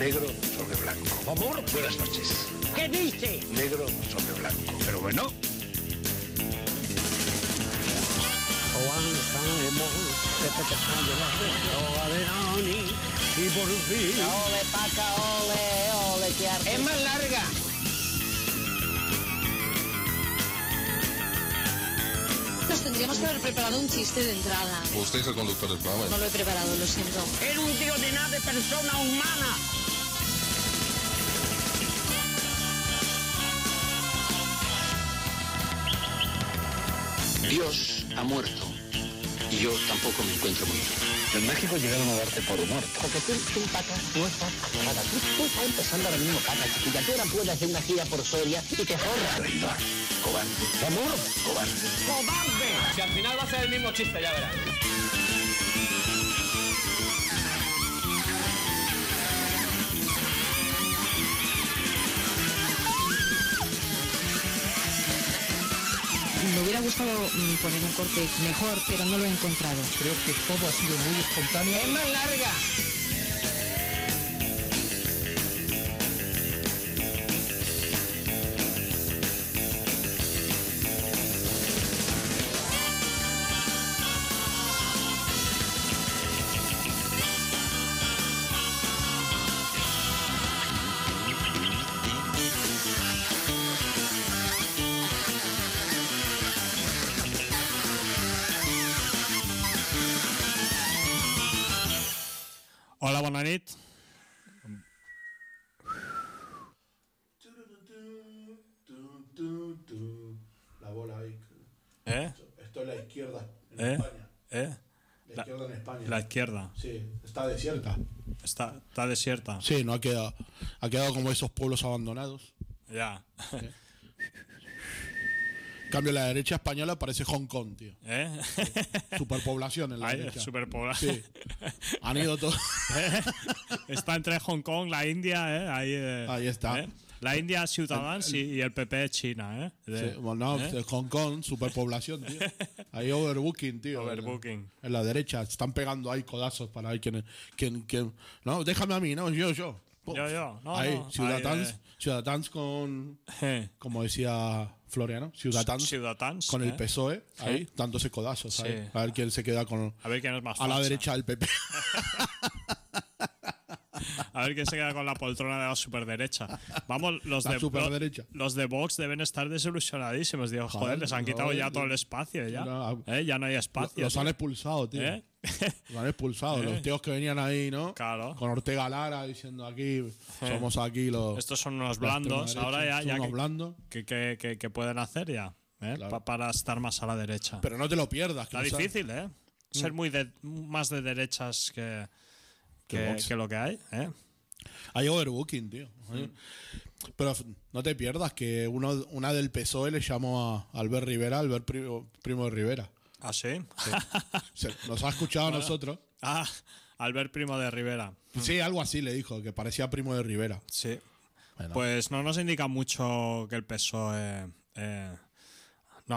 Negro sobre blanco. Amor, Buenas noches. ¿qué dice? Negro sobre blanco. Pero bueno. Y por fin. Ole, paca, ole, ole, qué arte. Es más larga. Nos tendríamos que haber preparado un chiste de entrada. Usted es el conductor del programa. No lo he preparado, lo siento. Era un tío de nada de persona humana. Dios ha muerto y yo tampoco me encuentro muy bien. En México llegaron a darte por muerto. Porque tú, paca, no estás aclarada. Tú estás empezando ahora mismo, paca, chiquilla. Tú ahora puedes hacer una gira por Soria y te forras. Traidor. Cobarde. Amor. Cobarde. ¡Cobarde! Si al final va a ser el mismo chiste, ya verás. Me hubiera gustado poner un corte mejor, pero no lo he encontrado. Creo que todo ha sido muy espontáneo. Es más larga. Hola, bona nit. La bola ahí. Esto es la izquierda en España. La izquierda en España. La izquierda. Sí, está desierta. Está desierta. Sí, no ha quedado como esos pueblos abandonados. Ya. En cambio, la derecha española parece Hong Kong, tío. Superpoblación en la derecha. Superpoblación. Sí. Han ido todos. Está entre Hong Kong, la India, Ahí está. La India, Ciudadanos y el PP China, Sí, bueno, Hong Kong, superpoblación, tío. Ahí overbooking, tío. Overbooking. En la derecha. Están pegando ahí codazos para ver quién. No, déjame a mí, no, yo. Yo. No, ahí, no. Ciudadanos con. Como decía Floriano, Ciudadanos con el PSOE, ahí, dándose codazos. Sí. Ahí, a ver quién se queda con. A ver quién es más a la facha. derecha del PP. A ver quién se queda con la poltrona de la superderecha. Vamos, los de Vox deben estar desilusionadísimos. Digo, joder, les han quitado ya todo el espacio. Ya no hay espacio. Los han expulsado, tío. Los han expulsado. Los tíos que venían ahí, ¿no? Claro. Con Ortega Lara diciendo aquí, somos aquí los. Estos son unos blandos. Ahora ya unos blandos. ¿Qué pueden hacer ya? Claro. Para estar más a la derecha. Pero no te lo pierdas. Está difícil, ser más de derechas que lo que hay, Hay overbooking, tío. Pero no te pierdas que una del PSOE le llamó a Albert Rivera, Albert Primo de Rivera. ¿Ah, sí? Nos ha escuchado a nosotros. Ah, Albert Primo de Rivera. Sí, algo así le dijo, que parecía Primo de Rivera. Sí. Bueno. Pues no nos indica mucho que el PSOE no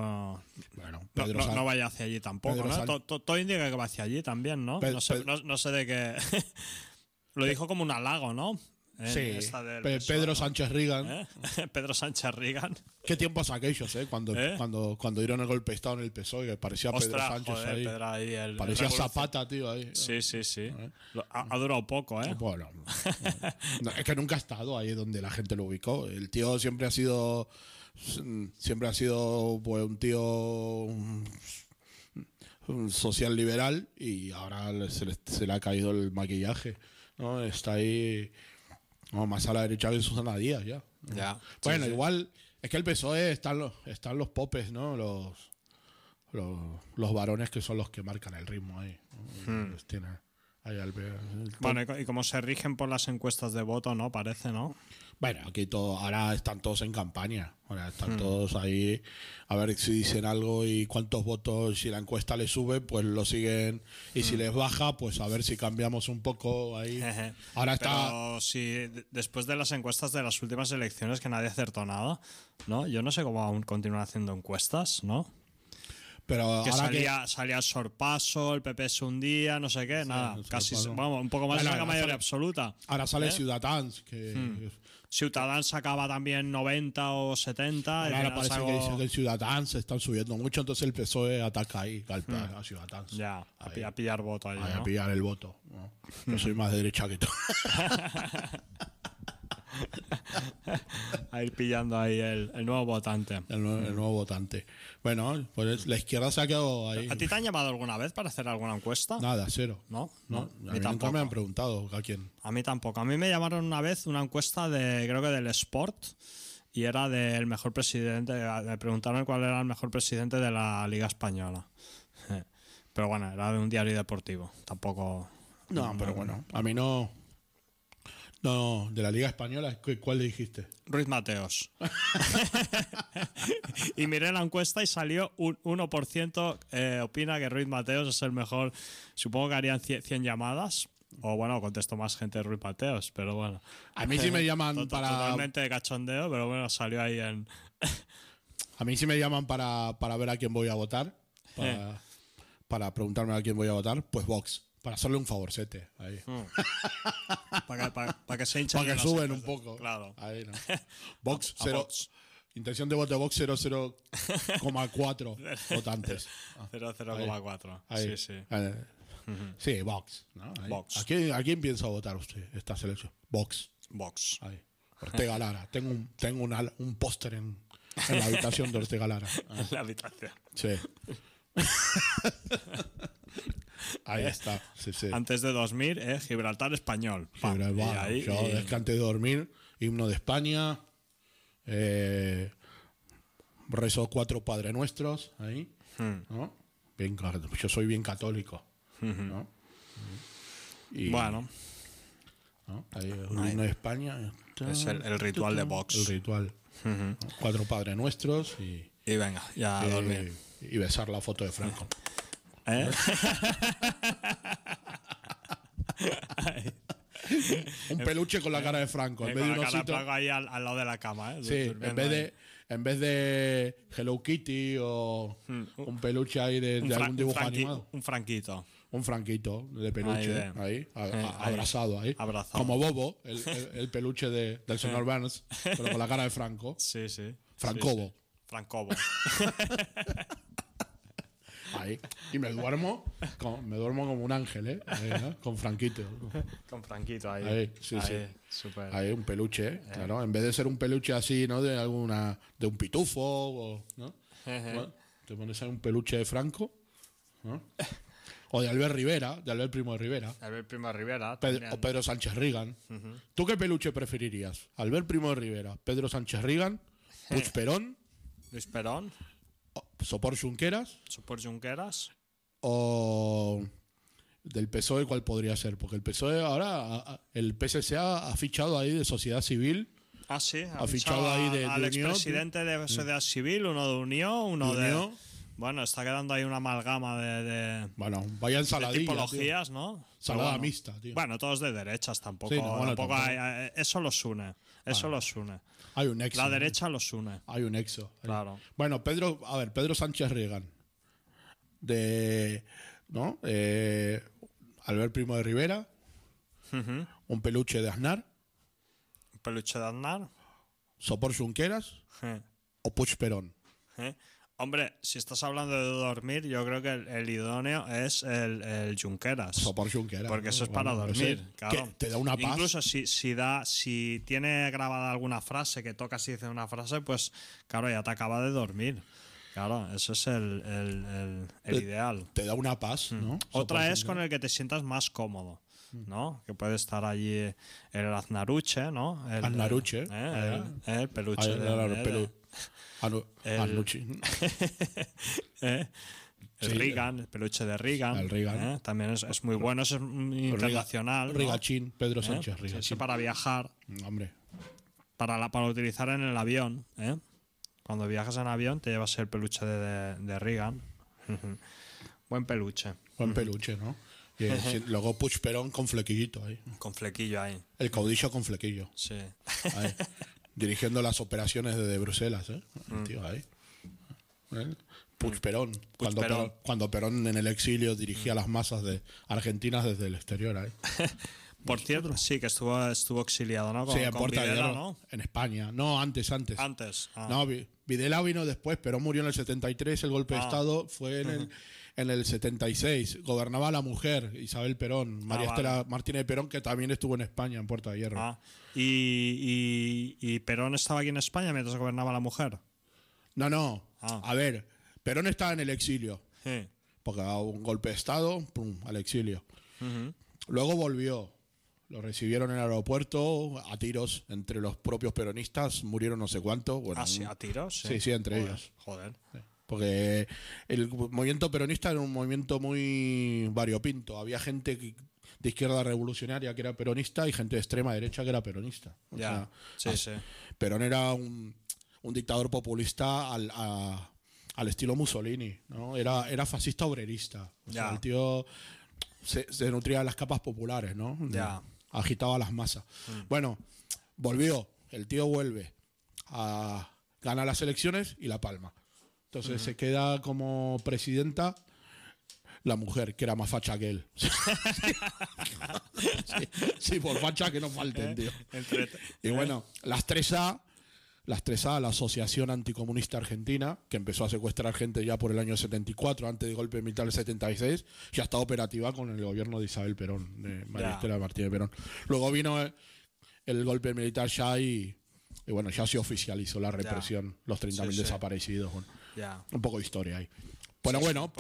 vaya hacia allí tampoco, ¿no? Todo indica que va hacia allí también, ¿no? No sé de qué. Lo dijo como un halago, ¿no? Sí, Pedro Sánchez Reagan. Pedro Sánchez Reagan. ¿Qué tiempos aquellos, cuando dieron el golpe de Estado en el PSOE, que parecía Pedro Sánchez ahí. Parecía Zapata, tío, ahí. Sí. Ha durado poco, Bueno, es que nunca ha estado ahí donde la gente lo ubicó. El tío siempre ha sido pues, un tío social liberal y ahora se le ha caído el maquillaje, ¿no? Está ahí más a la derecha que Susana Díaz ya. Bueno, sí. Igual es que el PSOE están los popes, ¿no? Los varones que son los que marcan el ritmo ahí, ¿no? Bueno, y como se rigen por las encuestas de voto, ¿no? Parece, ¿no? Bueno, aquí ahora están todos en campaña. Ahora están todos ahí a ver si dicen algo y cuántos votos. Si la encuesta les sube, pues lo siguen. Y si les baja, pues a ver si cambiamos un poco ahí. Ahora Pero si después de las encuestas de las últimas elecciones que nadie acertó nada, ¿no? Yo no sé cómo aún continúan haciendo encuestas, ¿no? Pero que ahora salía el sorpaso, el PP se hundía, no sé qué, nada. Casi, sorpaso. vamos, un poco más de la mayoría absoluta. Ahora sale Ciudadans, que... Ciudadans sacaba también 90 o 70. Ahora parece que dice que el Ciudadans se están subiendo mucho, entonces el PSOE ataca ahí, a Ciudadans. Ya, a pillar voto ahí, A ¿no? pillar el voto. ¿no? Yo soy más de derecha que tú. A ir pillando ahí el nuevo votante. El nuevo votante. Bueno, pues la izquierda se ha quedado ahí. ¿A ti te han llamado alguna vez para hacer alguna encuesta? Nada, cero. ¿No? A mí nunca me han preguntado a quién. A mí tampoco. A mí me llamaron una vez una encuesta creo que del Sport, y era del mejor presidente. Me preguntaron cuál era el mejor presidente de la Liga Española. Pero bueno, era de un diario deportivo. Tampoco... No, pero bueno, a mí no... No, de la Liga Española, ¿cuál le dijiste? Ruiz Mateos. Y miré la encuesta y salió un 1% opina que Ruiz Mateos es el mejor. Supongo que harían 100 llamadas. O bueno, contesto más gente de Ruiz Mateos, pero bueno. A mí sí me llaman para... Totalmente de cachondeo, pero bueno, salió ahí en... A mí sí me llaman para ver a quién voy a votar. Para preguntarme a quién voy a votar, pues Vox. Para hacerle un favorcete ahí. Para que se hinchen. Para que suben un poco. Claro. Ahí, ¿no? Vox, intención de voto de Vox 0,4 votantes. 0,4. Ahí. Sí, sí. Sí, Vox. ¿no? Vox. ¿A quién piensa votar usted esta selección? Vox. Ahí. Ortega Lara. Tengo un póster en la habitación de Ortega Lara. En la habitación. Sí. Ahí está. Sí. Antes de dormir, Gibraltar español. Es que antes de dormir, himno de España, rezo 4 Padre Nuestros, ahí, ¿no? Yo soy bien católico, ¿no? Y, bueno. ¿no? Ahí, el himno de España. Es el ritual de Vox. El ritual. 4 Padre Nuestros y venga, ya a dormir. Y besar la foto de Franco. Un peluche con la cara de Franco. En vez de la cara de osito, Franco ahí al lado de la cama. Sí, en vez de Hello Kitty o un peluche ahí de algún dibujo animado. Un franquito. Un franquito de peluche ahí, abrazado ahí. Abrazado. Como Bobo, el peluche del señor Burns, pero con la cara de Franco. Sí. Francobo. Sí. Francobo. Ahí. Y me duermo como un ángel, ¿no? Con Franquito. Con Franquito ahí. Ahí, sí. Super. Ahí, un peluche, claro. En vez de ser un peluche así, ¿no? De un pitufo, ¿no? Bueno, te pones ahí un peluche de Franco, ¿no? O de Albert Rivera, de Albert Primo de Rivera. Albert Primo de Rivera. O Pedro Sánchez Reagan. ¿Tú qué peluche preferirías? ¿Albert Primo de Rivera, Pedro Sánchez Reagan, Puig Perón, Luis Perón, Sopor Junqueras o del PSOE? ¿Cuál podría ser? Porque el PSOE ahora, el PSC ha fichado ahí de sociedad civil. Ah, sí. Ha fichado ahí de al Unión. expresidente de sociedad civil, uno de Unión, uno de... Bueno, está quedando ahí una amalgama de bueno, vaya ensaladilla, de tipologías, tío. ¿no? Ensalada mixta, tío. Bueno, todos de derechas tampoco. Sí, tampoco. Eso los une. Los une. Hay un nexo. La derecha los une. Hay un nexo. Claro. Bueno, Pedro Sánchez Reagan. ¿No? Albert Primo de Rivera. Un peluche de Aznar. Un peluche de Aznar. Sopor Junqueras. O Puig Perón. Hombre, si estás hablando de dormir, yo creo que el idóneo es el Junqueras. Sopor Junqueras. Porque eso es para dormir, claro. Te da una paz. Incluso si tiene grabada alguna frase que tocas y dice una frase, pues claro, ya te acaba de dormir. Claro, eso es el ideal. Te da una paz, ¿no? Otra es con el que te sientas más cómodo, ¿no? Que puede estar allí el Aznaruche, ¿no? Aznaruche. El peluche. Reagan, el peluche de Reagan. El Reagan. También es muy bueno, es internacional. Rigachín, Pedro Sánchez Rigachín. Eso para viajar. Hombre. Para utilizar en el avión. Cuando viajas en avión te llevas el peluche de Reagan. Buen peluche. Buen peluche, ¿no? Y luego Puig Perón con flequillito ahí. Con flequillo ahí. El caudillo con flequillo. Sí. Ahí. Dirigiendo las operaciones desde Bruselas, Tío, ahí. Perón. Cuando Perón en el exilio dirigía las masas de argentinas desde el exterior ahí. Por cierto, sí, que estuvo exiliado, ¿no? Sí, en con Puerta de Videla, Hierro, ¿no? en España. No, antes. Antes. Ah. No, Videla vino después, Perón murió en el 73, el golpe de Estado fue en el 76. Gobernaba la mujer, Isabel Perón, María Estela Martínez de Perón, que también estuvo en España, en Puerta de Hierro. Ah. ¿Y Perón estaba aquí en España mientras gobernaba la mujer? No. Ah. A ver, Perón estaba en el exilio, Sí. porque hubo un golpe de Estado, pum, al exilio. Ujú. Luego volvió. Lo recibieron en el aeropuerto a tiros entre los propios peronistas, murieron no sé cuántos. Bueno, Sí, a tiros. Sí, entre ellos. Joder. Porque el movimiento peronista era un movimiento muy variopinto. Había gente de izquierda revolucionaria que era peronista y gente de extrema derecha que era peronista. O Ya. sea, Sí. Perón era un dictador populista al estilo Mussolini, ¿no? Era fascista obrerista. O sea, Ya. el tío se nutría de las capas populares, ¿no? Ya. Agitaba las masas. Bueno, volvió. El tío vuelve a ganar las elecciones y la palma. Entonces se queda como presidenta la mujer, que era más facha que él. sí, por facha que no falten, tío. Y bueno, las 3A, la Asociación Anticomunista Argentina, que empezó a secuestrar gente ya por el año 74, antes del golpe militar del 76, ya está operativa con el gobierno de Isabel Perón, de María Estela Martínez de Perón. Luego vino el golpe militar ya y bueno, ya se oficializó la represión, los 30.000 desaparecidos. Bueno, un poco de historia ahí. Bueno,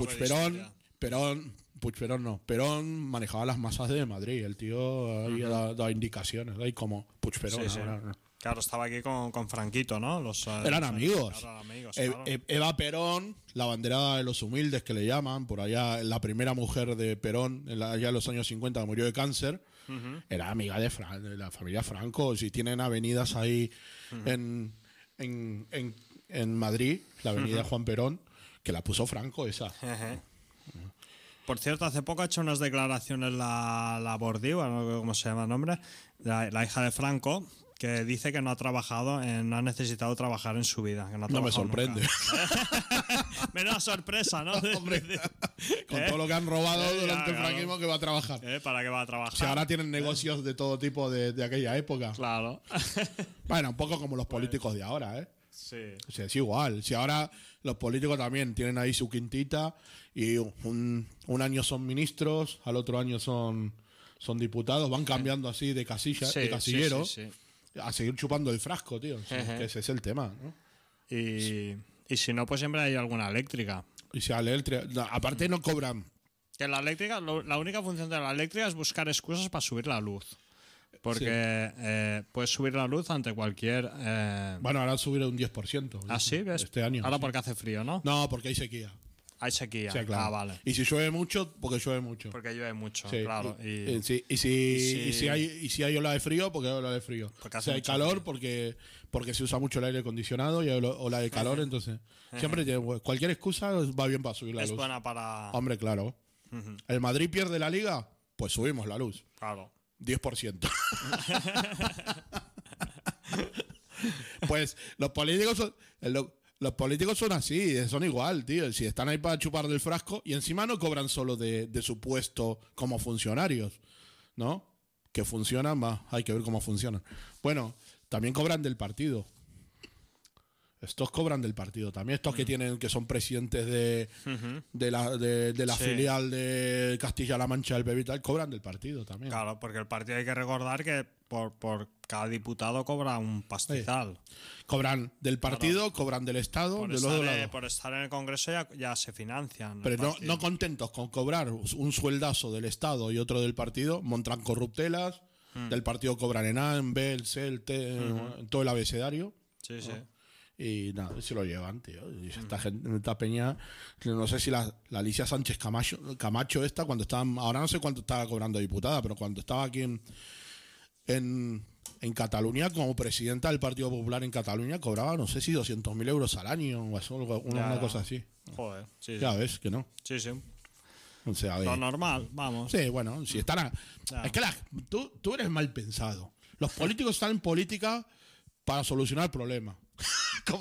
Perón manejaba las masas de Madrid, el tío ahí daba indicaciones, ahí como Puigperón. Claro, estaba aquí con Franquito, ¿no? Eran amigos. Eran amigos, claro. Eva Perón, la banderada de los humildes que le llaman, por allá, la primera mujer de Perón, allá en los años 50, murió de cáncer, era amiga de la familia Franco. Si tienen avenidas ahí en Madrid, la avenida Juan Perón, que la puso Franco esa. Por cierto, hace poco ha hecho unas declaraciones la Bordiu, no sé cómo se llama el nombre, la hija de Franco, que dice que no ha necesitado trabajar en su vida. Que no me sorprende. Menos sorpresa, ¿no? Hombre, con todo lo que han robado durante el franquismo, que va a trabajar. ¿Para qué va a trabajar? Si ahora tienen negocios de todo tipo de aquella época. Claro. Bueno, un poco como los políticos de ahora, ¿eh? Sí. O sea, es igual. Si ahora los políticos también tienen ahí su quintita y un año son ministros, al otro año son diputados, van cambiando así de casillero. Sí. A seguir chupando el frasco, tío. O sea, que ese es el tema, ¿no? Y si no, pues siempre hay alguna eléctrica. Y si aparte no cobran. Que la eléctrica, la única función de la eléctrica es buscar excusas para subir la luz. Porque puedes subir la luz ante cualquier... Bueno, ahora subirá un 10%. ¿Ah, sí? ¿Ves? Este año. Ahora porque hace frío, ¿no? No, porque hay sequía. Hay sequía. Sí, claro. Ah, vale. Y si llueve mucho, porque llueve mucho. Porque llueve mucho, Sí, claro. Y si hay ola de frío, porque hay ola de frío. Si hay calor, porque se usa mucho el aire acondicionado y hay ola de calor, entonces siempre cualquier excusa va bien para subir la luz. Es buena para... Hombre, claro. ¿El Madrid pierde la liga? Pues subimos la luz. Claro. 10%. Pues los políticos son así, son igual, tío. Si están ahí para chupar del frasco y encima no cobran solo de su puesto como funcionarios, ¿no? Que funcionan más, hay que ver cómo funcionan. Bueno, también cobran del partido. Estos cobran del partido también. Estos que son presidentes de la filial de Castilla-La Mancha del PP y tal, cobran del partido también. Claro, porque el partido hay que recordar que por cada diputado cobra un pastizal. Sí. Cobran del partido, cobran del Estado, Por estar en el Congreso ya se financian. Pero no contentos con cobrar un sueldazo del Estado y otro del partido, montan corruptelas, del partido cobran en A, en B, el C, el T, en todo el abecedario. Sí. Y nada, se lo llevan, tío. Y esta peña, no sé si la Alicia Sánchez Camacho esta, cuando estaba, ahora no sé cuánto estaba cobrando diputada, pero cuando estaba aquí en Cataluña, como presidenta del Partido Popular en Cataluña, cobraba, no sé si 200.000 euros al año o una cosa así. Joder, sí. Ya ves que no. Sí. O sea, lo normal, vamos. Sí, bueno, si están... Es que tú eres mal pensado. Los políticos están en política para solucionar problemas.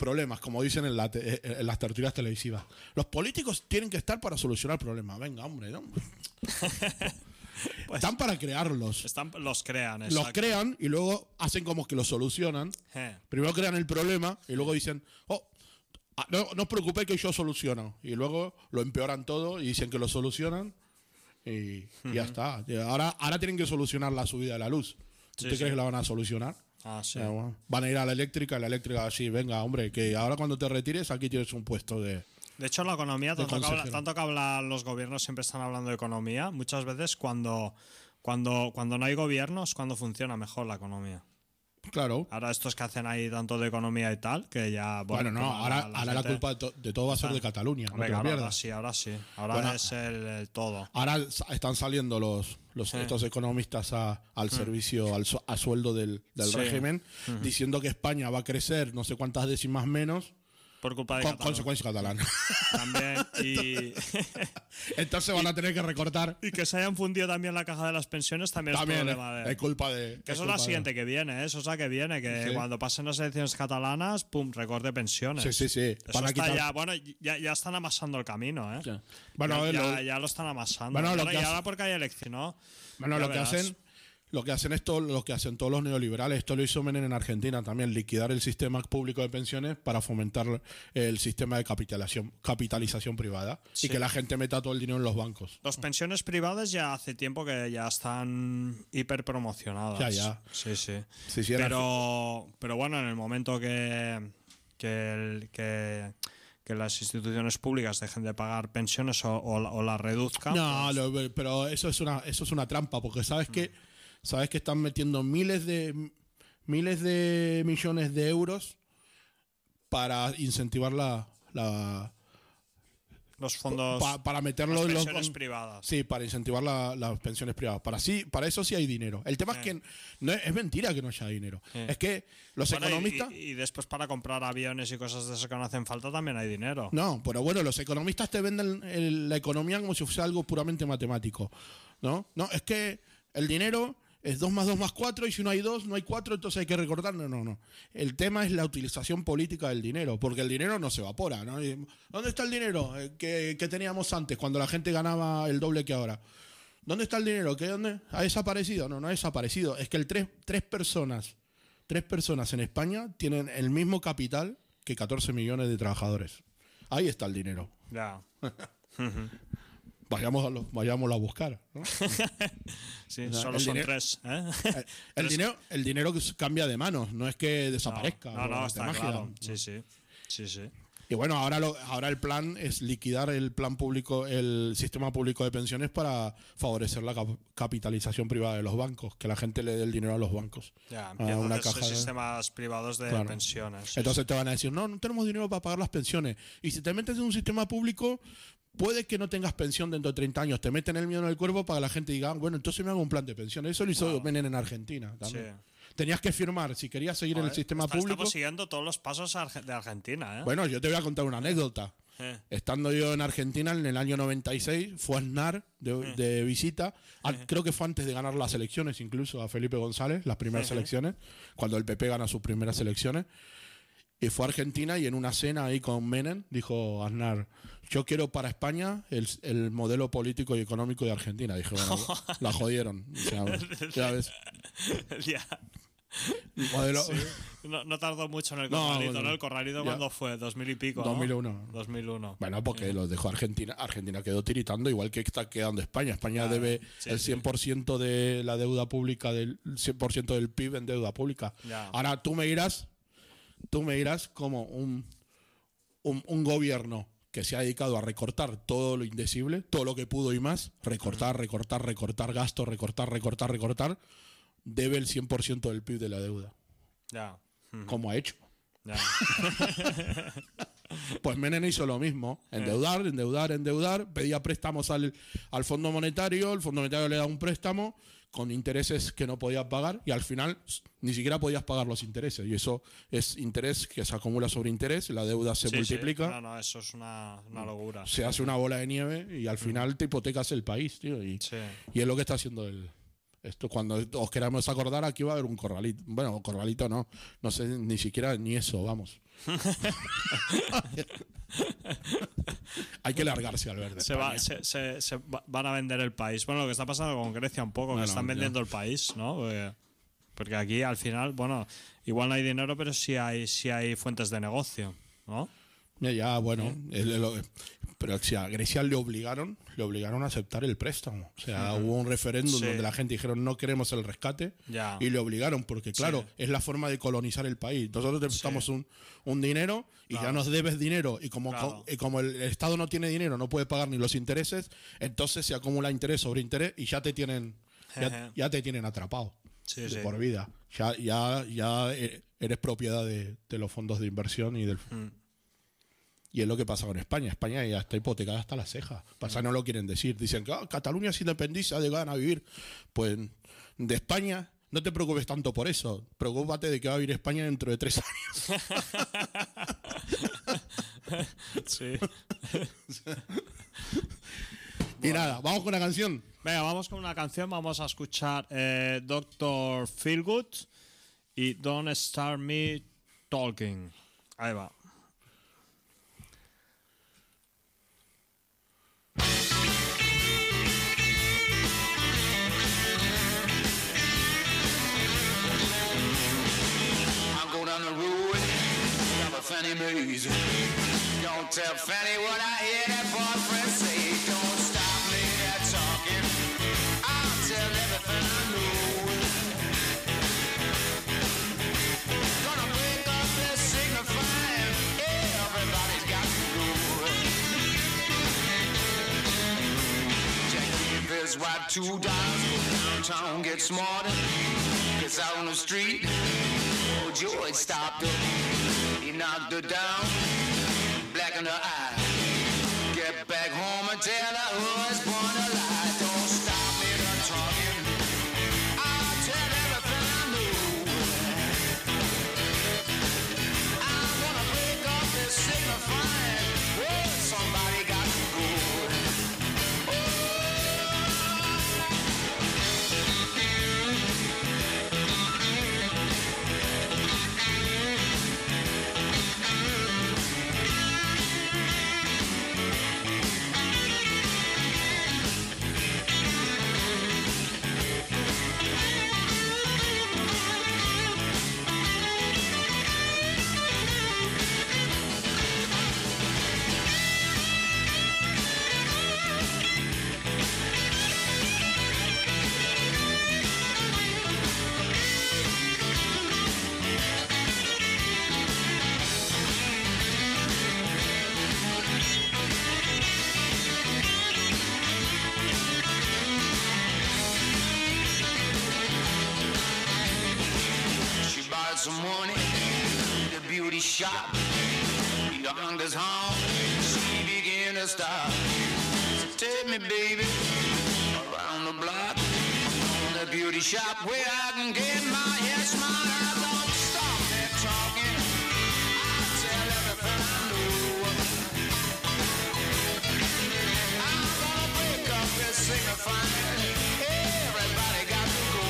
problemas, como dicen en las tertulias televisivas. Los políticos tienen que estar para solucionar problemas. Venga, hombre, ¿no? Pues, están para crearlos. los crean, Los exacto. crean y luego hacen como que los solucionan. Primero crean el problema y luego dicen, no os preocupéis que yo soluciono. Y luego lo empeoran todo y dicen que lo solucionan y ya está. Ahora tienen que solucionar la subida de la luz. ¿Usted cree que la van a solucionar? Sí. Bueno, van a ir a la eléctrica así, venga, hombre, que ahora cuando te retires aquí tienes un puesto de... De hecho, la economía, consejero. tanto que hablan los gobiernos, siempre están hablando de economía. Muchas veces cuando no hay gobierno es cuando funciona mejor la economía. Claro. Ahora estos que hacen ahí tanto de economía y tal, que ya... Bueno, no, ahora la culpa de todo va a ser de Cataluña, no te lo pierdas. Ahora sí. Ahora Bueno, es el todo. Ahora están saliendo estos economistas al servicio, a sueldo del régimen, diciendo que España va a crecer no sé cuántas décimas menos. Por culpa de Con Cataluña. consecuencia catalana. También. Y entonces van a tener que recortar. Y que se hayan fundido también la caja de las pensiones también es problema es culpa de... Que eso es la siguiente que viene, eso es la que viene, que cuando pasen las elecciones catalanas, pum, recorte pensiones. Sí. Eso ya están amasando el camino, ¿eh? Sí. Bueno, ya lo están amasando. Bueno, ahora porque hay elección, ¿no? Bueno, lo que hacen lo que hacen todos los neoliberales, esto lo hizo Menem en Argentina también, liquidar el sistema público de pensiones para fomentar el sistema de capitalización privada y que la gente meta todo el dinero en los bancos. Las pensiones privadas ya hace tiempo que ya están hiperpromocionadas. Ya. Sí. Pero bueno, en el momento que las instituciones públicas dejen de pagar pensiones o las reduzcan. No, pero eso es una trampa, porque sabes que están metiendo miles de millones de euros para incentivar los fondos para meterlo en las pensiones privadas. Sí, para incentivar las pensiones privadas. Para eso sí hay dinero. El tema es que no es mentira que no haya dinero. Es que los economistas... Y después para comprar aviones y cosas de eso que no hacen falta también hay dinero. No, pero bueno, los economistas te venden la economía como si fuese algo puramente matemático. No, es que el dinero es 2 más 2 más 4 y si no hay 2, no hay 4, entonces hay que recortar. No. El tema es la utilización política del dinero, porque el dinero no se evapora, ¿no? ¿Dónde está el dinero que teníamos antes, cuando la gente ganaba el doble que ahora? ¿Dónde está el dinero? ¿Dónde? ¿Ha desaparecido? No ha desaparecido. Es que tres personas en España tienen el mismo capital que 14 millones de trabajadores. Ahí está el dinero. Ya. Vayámoslo a buscar, ¿no? Sí, solo son tres. El dinero que cambia de manos, no es que desaparezca. No, está magia. Claro. Sí. Y bueno, ahora el plan es liquidar el plan público, el sistema público de pensiones para favorecer la capitalización privada de los bancos, que la gente le dé el dinero a los bancos. Ya, empiezan a hacer sistemas privados de pensiones. Entonces te van a decir, no tenemos dinero para pagar las pensiones. Y si te metes en un sistema público, puede que no tengas pensión dentro de 30 años. Te meten el miedo en el cuerpo para que la gente diga, bueno, entonces me hago un plan de pensión. Eso lo hizo Menem en Argentina también. Sí. Tenías que firmar, si querías seguir en el sistema público. Estamos siguiendo todos los pasos de Argentina, ¿eh? Bueno, yo te voy a contar una anécdota. Estando yo en Argentina en el año 96, fue Aznar de visita. Creo que fue antes de ganar las elecciones, incluso a Felipe González, las primeras elecciones, cuando el PP gana sus primeras elecciones. Y fue a Argentina y en una cena ahí con Menem dijo Aznar, yo quiero para España el modelo político y económico de Argentina. Dije, bueno, la jodieron. Ya ves. Ya. Modelo... Sí. No tardó mucho en el corralito, ¿no? El corralito cuando fue, 2000 y pico, 2001. ¿no? 2001. Bueno, porque lo dejó Argentina. Argentina quedó tiritando, igual que está quedando España. España debe el 100% de la deuda pública, del 100% del PIB en deuda pública. Ya. Ahora tú me dirás como un gobierno que se ha dedicado a recortar todo lo indecible, todo lo que pudo y más, recortar gasto, recortar, debe el 100% del PIB de la deuda. Ya. Como ha hecho. Ya. Pues Menem hizo lo mismo, endeudar, pedía préstamos al Fondo Monetario, el Fondo Monetario le da un préstamo con intereses que no podías pagar y al final ni siquiera podías pagar los intereses y eso es interés que se acumula sobre interés, la deuda se multiplica. Sí. No, eso es una locura. Se hace una bola de nieve y al final te hipotecas el país, tío, y es lo que está haciendo esto. Cuando os queramos acordar, aquí va a haber un corralito. Bueno, corralito no sé ni siquiera ni eso, vamos. Hay que largarse al verde. Van a vender el país. Bueno, lo que está pasando con Grecia un poco, que están vendiendo el país, ¿no? Porque aquí al final, bueno, igual no hay dinero, pero sí hay fuentes de negocio, ¿no? Ya, bueno, pero si a Grecia le obligaron a aceptar el préstamo. O sea, hubo un referéndum donde la gente dijeron no queremos el rescate y le obligaron porque, claro, es la forma de colonizar el país. Nosotros te prestamos un dinero y ya nos debes dinero y como el Estado no tiene dinero, no puede pagar ni los intereses, entonces se acumula interés sobre interés y ya te tienen atrapado por vida. Ya eres propiedad de los fondos de inversión y del... Y es lo que pasa con España. España ya está hipotecada hasta las cejas. Pasa, no lo quieren decir. Dicen que Cataluña se independiza, de ganas a vivir. Pues de España, no te preocupes tanto por eso. Preocúpate de que va a vivir España dentro de 3 años. Sí. Y nada, vamos con una canción. Venga, vamos con una canción. Vamos a escuchar Dr. Feelgood y Don't Start Me Talking. Ahí va. Fanny Mays. Don't tell Fanny what I hear that boyfriend say. Don't stop me that talking. I'll tell everything I know. Gonna break up this signifying. Everybody's got to go. Jackie Bills white $2 downtown, get smarter. Gets out on the street. Oh, George stopped her. He knocked her down, black in her eye. Get back home and tell her husband a lie. Don't stop me from talking. I'll tell everything I know. I'm gonna break up this signifying. Oh, somebody got to go. Some money, the beauty shop, young as home, she began to stop. So take me, baby, around the block, on the beauty shop where I can get my hair smiled. Don't stop me talking, I'll tell everything I know. I'm gonna break up this signifying, everybody got to go.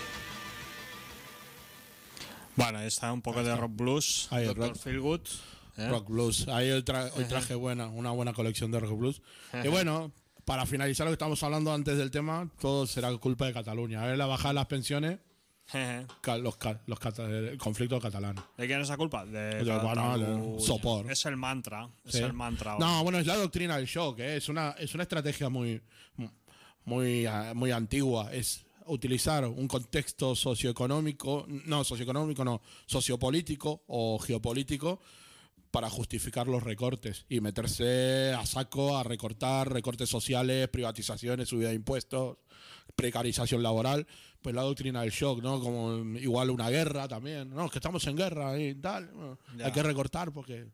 Bueno, ahí está un poco de rock blues, Dr. Feelgood. Rock Blues. Ahí hoy traje una buena colección de Rock Blues. Y bueno, para finalizar lo que estamos hablando antes del tema, todo será culpa de Cataluña. A ver, la bajada de las pensiones, el conflicto catalán. ¿De quién es la culpa? De Sopor. Es el mantra. Sí. Es el mantra. No, bueno, es la doctrina del shock. Es una estrategia muy antigua. Es utilizar un contexto sociopolítico o geopolítico para justificar los recortes y meterse a saco a recortes sociales, privatizaciones, subida de impuestos, precarización laboral. Pues la doctrina del shock, ¿no? Como igual una guerra también. No, es que estamos en guerra y tal. Hay que recortar porque...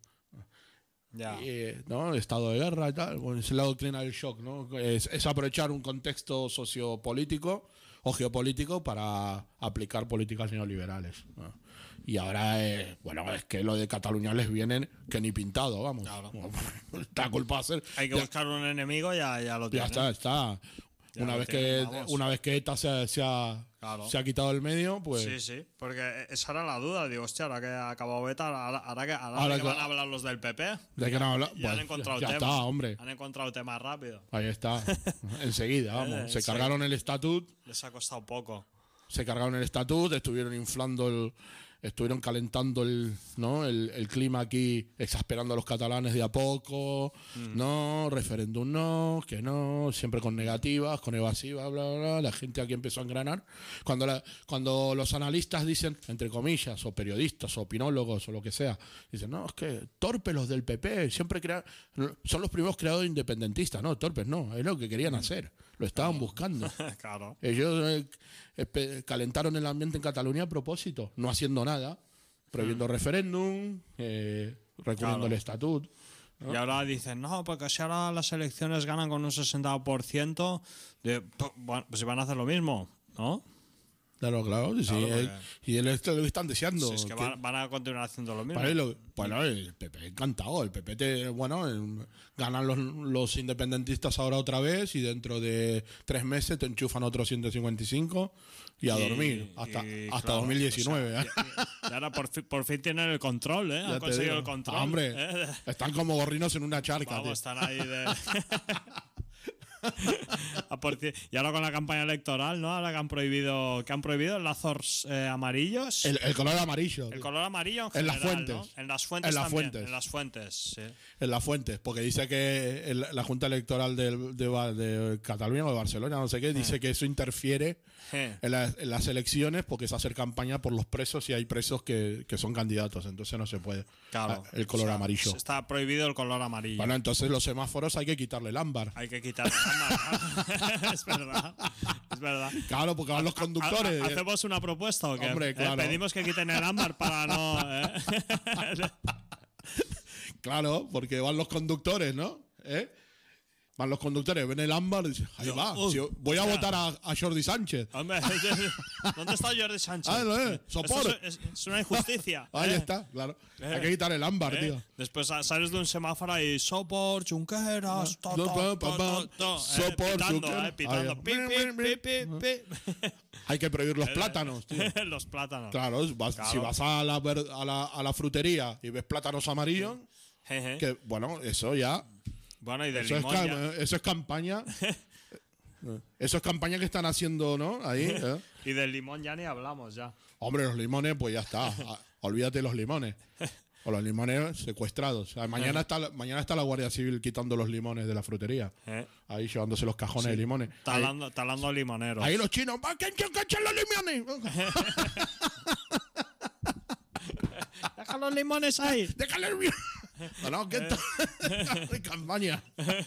¿no? Estado de guerra y tal. Bueno, es la doctrina del shock, ¿no? Es aprovechar un contexto sociopolítico o geopolítico para aplicar políticas neoliberales, ¿no? Y ahora, es que lo de Cataluña les viene que ni pintado, vamos. Claro. Está culpa de hacer. Hay que buscar un enemigo, ya lo tiene. Ya está. Una vez que ETA se ha quitado del medio, pues... Sí, porque esa era la duda. Digo, hostia, ahora que ha acabado ETA, ahora que van a hablar los del PP. ¿De qué no habla? Ya han encontrado ya temas. está, hombre. Han encontrado temas rápido. Ahí está. Enseguida, vamos. Se cargaron el estatut. Les ha costado poco. Se cargaron el estatut, estuvieron calentando el clima aquí, exasperando a los catalanes de a poco, no, referéndum no, que no, siempre con negativas, con evasivas, bla, bla, bla. La gente aquí empezó a engranar. Cuando los analistas dicen, entre comillas, o periodistas, o opinólogos, o lo que sea, dicen, no, es que torpes los del PP, son los primeros creadores independentistas, no, torpes no, es lo que querían hacer, lo estaban buscando. Claro. Ellos calentaron el ambiente en Cataluña a propósito, no haciendo nada, prohibiendo referéndum, recurriendo al estatut, ¿no? Y ahora dicen, no, porque si ahora las elecciones ganan con un 60%, bueno, pues si van a hacer lo mismo, ¿no? Claro, sí, y esto es lo que están deseando. Si es que van a continuar haciendo lo mismo. Bueno, el PP encantado. El PP, ganan los independentistas ahora otra vez y dentro de 3 meses te enchufan otros 155 y a dormir hasta 2019. Y ahora por fin tienen el control, ¿eh? Han conseguido el control. Hombre, están como gorrinos en una charca. Vamos, están ahí de... Y ahora con la campaña electoral, ¿no? Ahora que han prohibido el lazos amarillos. El color amarillo. El color amarillo en las general, fuentes. ¿no? En las fuentes también. En las fuentes, sí. En las fuentes, porque dice que la Junta Electoral de Cataluña o de Barcelona, no sé qué, dice que eso interfiere en las elecciones porque es hacer campaña por los presos y hay presos que son candidatos, entonces no se puede. Claro. El color amarillo. Está prohibido el color amarillo. Bueno, entonces los semáforos hay que quitarle el ámbar. Hay que quitarle el ámbar. Es verdad. Claro, porque van los conductores. ¿Hacemos una propuesta o qué? Hombre, claro. Pedimos que quiten el ámbar para no... Claro, porque van los conductores, ¿no? Van los conductores, ven el ámbar y dicen, ahí va, voy a votar a Jordi Sánchez. Hombre, ¿dónde está Jordi Sánchez? Sopor. Es una injusticia. Ahí está, claro. Hay que quitar el ámbar, tío. Después sales de un semáforo y Sopor, Junqueras, Sopor, Junqueras. Pitando. Hay que prohibir los plátanos, tío. Los plátanos. Claro, si vas a la frutería y ves plátanos amarillos, que bueno, eso ya... Bueno, y del eso limón eso es campaña. Eso es campaña que están haciendo, ¿no? Ahí. Y del limón ya ni hablamos ya. Hombre, los limones, pues ya está. Olvídate de los limones. O los limones secuestrados. O sea, mañana está la Guardia Civil quitando los limones de la frutería. Ahí llevándose los cajones de limones. Talando limoneros. Ahí los chinos. ¡Que echen los limones! ¡Deja los limones ahí! ¡Déjale el mío! No, ¿qué tal? De campaña.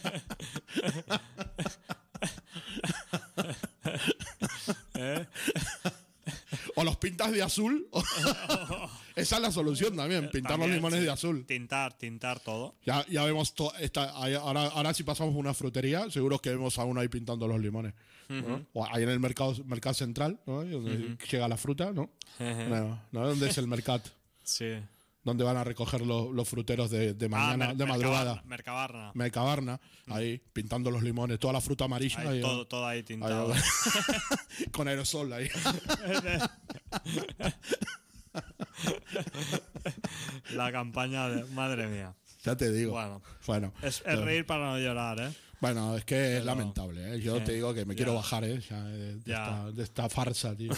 O los pintas de azul. Esa es la solución también, pintar los limones de azul. Tintar todo. Ya vemos, ahora si pasamos por una frutería, seguro que vemos a uno ahí pintando los limones. ¿No? O ahí en el mercado central, ¿no? Donde llega la fruta, ¿no? ¿No? ¿Dónde es el mercado? Sí. Donde van a recoger los fruteros de mañana, de madrugada. Mercabarna. Ahí, pintando los limones, toda la fruta amarilla. Ahí, todo ahí tintado. Ahí, con aerosol ahí. La campaña de... Madre mía. Ya te digo. Bueno. Es reír para no llorar, ¿eh? Bueno, es que es lamentable, ¿eh? Yo te digo que me quiero bajar, ¿eh? Ya de esta farsa, tío.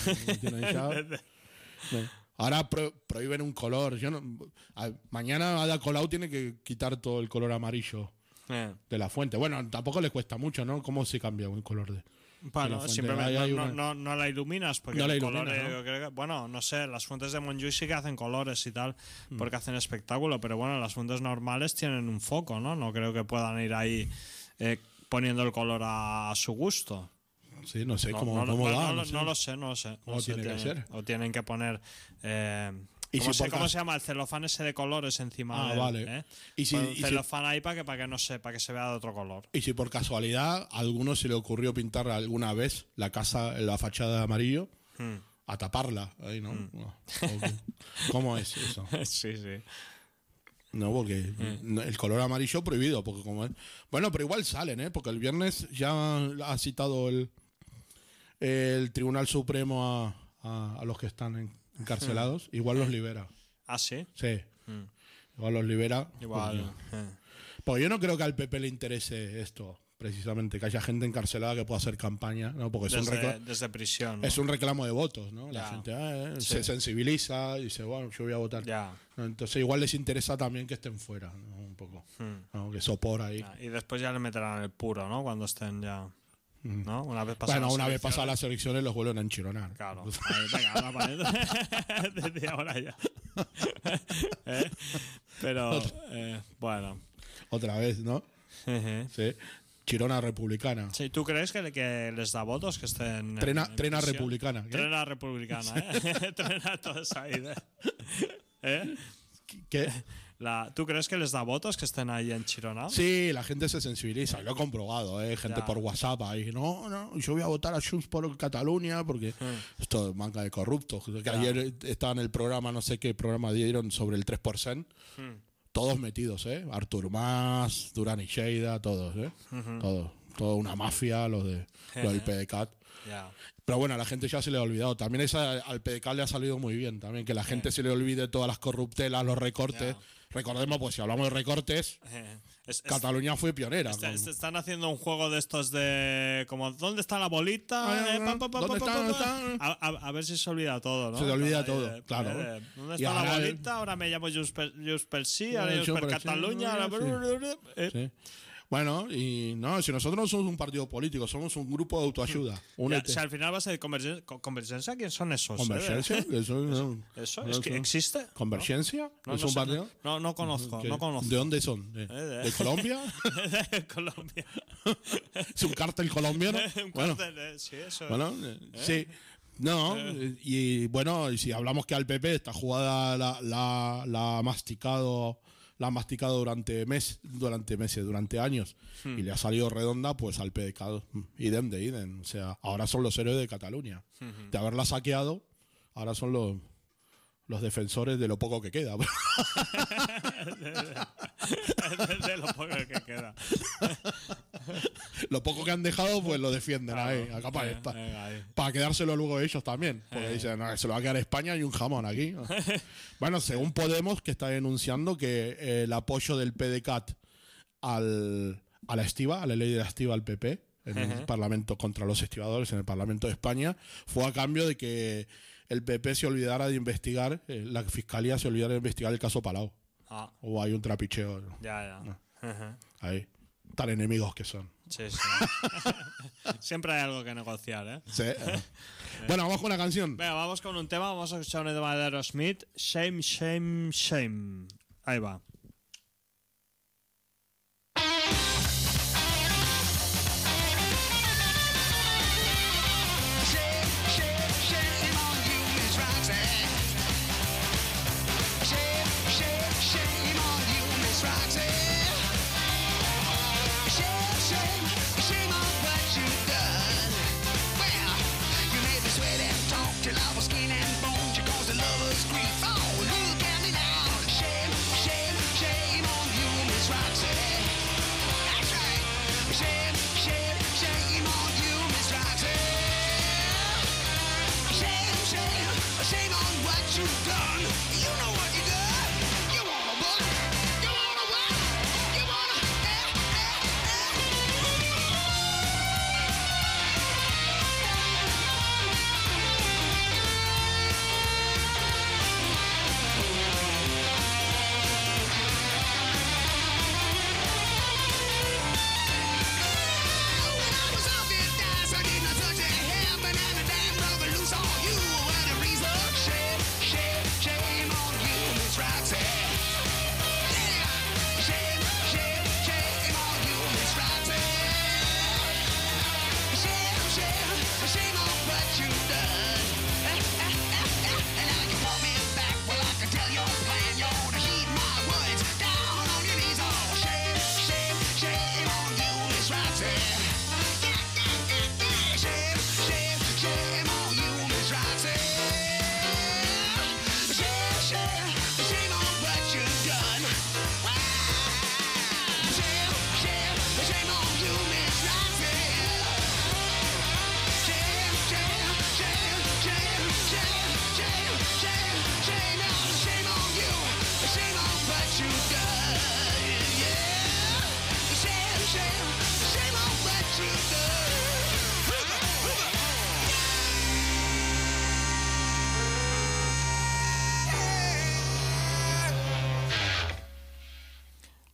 Ahora prohíben un color. Mañana Ada Colau tiene que quitar todo el color amarillo de la fuente. Bueno, tampoco le cuesta mucho, ¿no? ¿Cómo se cambia un color de bueno, la simplemente no la iluminas porque no la el iluminas, color, ¿no? yo creo que, bueno, no sé, las fuentes de Montjuïc sí que hacen colores y tal, porque hacen espectáculo, pero bueno, las fuentes normales tienen un foco, ¿no? No creo que puedan ir ahí poniendo el color a su gusto. Sí, no sé cómo va. No lo sé. ¿Cómo tiene que ser? O tienen que poner... ¿Cómo se llama? El celofán ese de colores encima. Vale. Y celofán ahí para que se vea de otro color. Y si por casualidad a alguno se le ocurrió pintar alguna vez la casa, la fachada de amarillo, a taparla. Ahí, ¿no? ¿Cómo es eso? Sí. No, porque el color amarillo prohibido. Porque como es... Bueno, pero igual salen, ¿eh? Porque el viernes ya ha citado el Tribunal Supremo a los que están encarcelados. Igual los libera. ¿Ah, sí? Sí. Igual los libera. Igual. Porque yo no creo que al PP le interese esto, precisamente, que haya gente encarcelada que pueda hacer campaña, ¿no? Porque desde prisión, ¿no? Es un reclamo de votos, ¿no? La gente se sensibiliza y dice, bueno, yo voy a votar. ¿No? Entonces igual les interesa también que estén fuera, ¿no? Un poco. ¿No? Que sopor ahí. Y después ya le meterán el puro, ¿no? Cuando estén ya... ¿no? Una vez pasadas las elecciones los vuelven a enchironar. Claro. Venga, ahora desde ahora ya. Pero, bueno. Otra vez, ¿no? Sí. Chirona republicana. Sí, ¿tú crees que les da votos que estén Trena republicana. ¿Qué? Trena republicana, ¿eh? Trena todos ahí, ¿eh? ¿Qué? ¿Tú crees que les da votos que estén ahí en Chirona? Sí, la gente se sensibiliza, lo he comprobado, gente por WhatsApp ahí, no, yo voy a votar a Junts por Cataluña porque esto es manga de corruptos. Que ayer estaba en el programa, no sé qué programa dieron sobre el 3%, todos metidos, Artur Mas, Duran y Lleida, todos, toda una mafia, los del PDeCAT. Pero bueno, a la gente ya se le ha olvidado. También al PDeCAT le ha salido muy bien también, que la gente se le olvide todas las corruptelas, los recortes. Recordemos, pues si hablamos de recortes, Cataluña fue pionera. Están haciendo un juego de estos de como ¿dónde está la bolita? ¿Dónde está? A ver si se olvida todo, ¿no? Se le olvida todo, claro. ¿Dónde está la bolita? Ahora me llamo Junts per sí, ahora Junts per Cataluña. Sí. Bueno, y no, si nosotros no somos un partido político, somos un grupo de autoayuda. Si al final vas a ir Convergencia, ¿quién son esos? ¿Convergencia? ¿Eso? ¿Es que existe? ¿Convergencia? ¿No? ¿Es un partido? No conozco. ¿De dónde son? ¿De Colombia? De Colombia. ¿Es un cártel colombiano? Un cártel, sí, eso. Bueno, sí. No, y bueno, y si hablamos que al PP esta jugada la ha masticado durante años y le ha salido redonda, pues al PDeCAT idem de idem. O sea, ahora son los héroes de Cataluña. De haberla saqueado, ahora son los defensores de lo poco que queda. de lo poco que queda. Lo poco que han dejado, pues lo defienden ahí, a capa esta. Para quedárselo luego ellos también. Porque dicen, no, se lo va a quedar España y un jamón aquí. Bueno, según Podemos, que está denunciando que el apoyo del PDeCAT a la estiva, a la ley de la estiva al PP, en el Parlamento contra los estibadores, en el Parlamento de España, fue a cambio de que el PP se olvidara de investigar, la Fiscalía se olvidara de investigar el caso Palau. O hay un trapicheo. Ya. Ahí. Tan enemigos que son. Sí. Siempre hay algo que negociar, ¿eh? Sí. Bueno, vamos con una canción. Venga, vamos con un tema. Vamos a escuchar un tema de Aerosmith. Shame, shame, shame. Ahí va. Till I was skin and bones, you caused a lover's grief. Oh, look at me now. Shame, shame,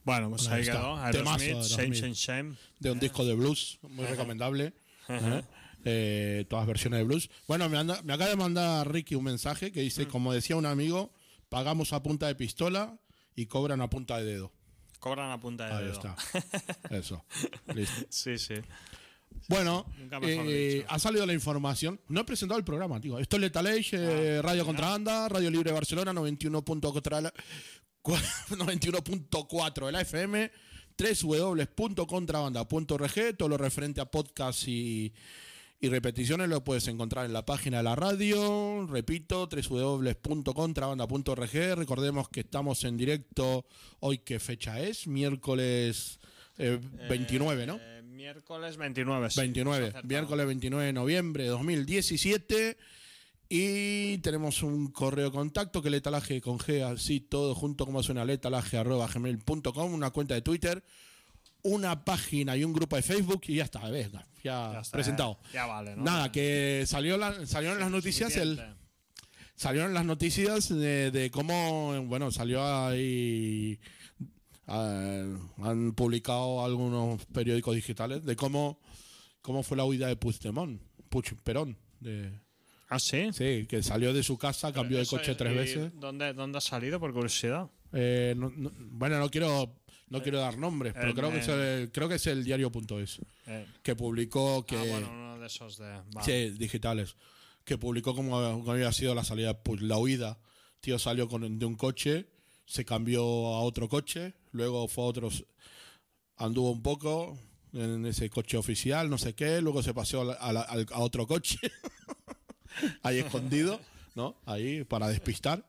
Bueno, pues Ahí ahí está. quedó. Temazo Aerosmith, de Shame, Aerosmith. Shame, Shame. De un disco de blues, muy recomendable. Todas versiones de blues. Bueno, me acaba de mandar Ricky un mensaje que dice, como decía un amigo, pagamos a punta de pistola y cobran a punta de dedo. Cobran a punta de Ahí dedo. está. Eso. Listo. Sí, sí. Bueno, Nunca mejor dicho. ha salido la información. No he presentado el programa, tío. Esto es Lethal Age, Radio Contrabanda, Radio Libre Barcelona, 91.4 de la FM, www.contrabanda.org. Todo lo referente a podcast y repeticiones lo puedes encontrar en la página de la radio. Repito, www.contrabanda.org. Recordemos que estamos en directo hoy. ¿Qué fecha es? Miércoles 29, ¿no? Miércoles 29. sí. 29, Acertado. miércoles 29 de noviembre de 2017. Y tenemos un correo de contacto que letalaje con G, así todo junto como suena, letalaje@gmail.com, una cuenta de Twitter, una página y un grupo de Facebook y ya está, venga, ya está, presentado. ya vale, ¿no? Nada, que salieron las noticias salieron las noticias de cómo, bueno, salió ahí, han publicado algunos periódicos digitales de cómo fue la huida de Puigperón. ¿Ah, sí? Sí, que salió de su casa, cambió de Eso coche es- 3 ¿y veces. ¿Dónde ha salido, por curiosidad? Bueno, no quiero dar nombres, pero creo que es el diario.es, que publicó que... bueno, uno de esos de... Vale. Sí, digitales. Que publicó cómo había sido la salida, pues la huida. Tío salió de un coche, se cambió a otro coche, luego fue a otro, anduvo un poco en ese coche oficial, no sé qué, luego se paseó a otro coche, ahí escondido, ¿no? Ahí para despistar.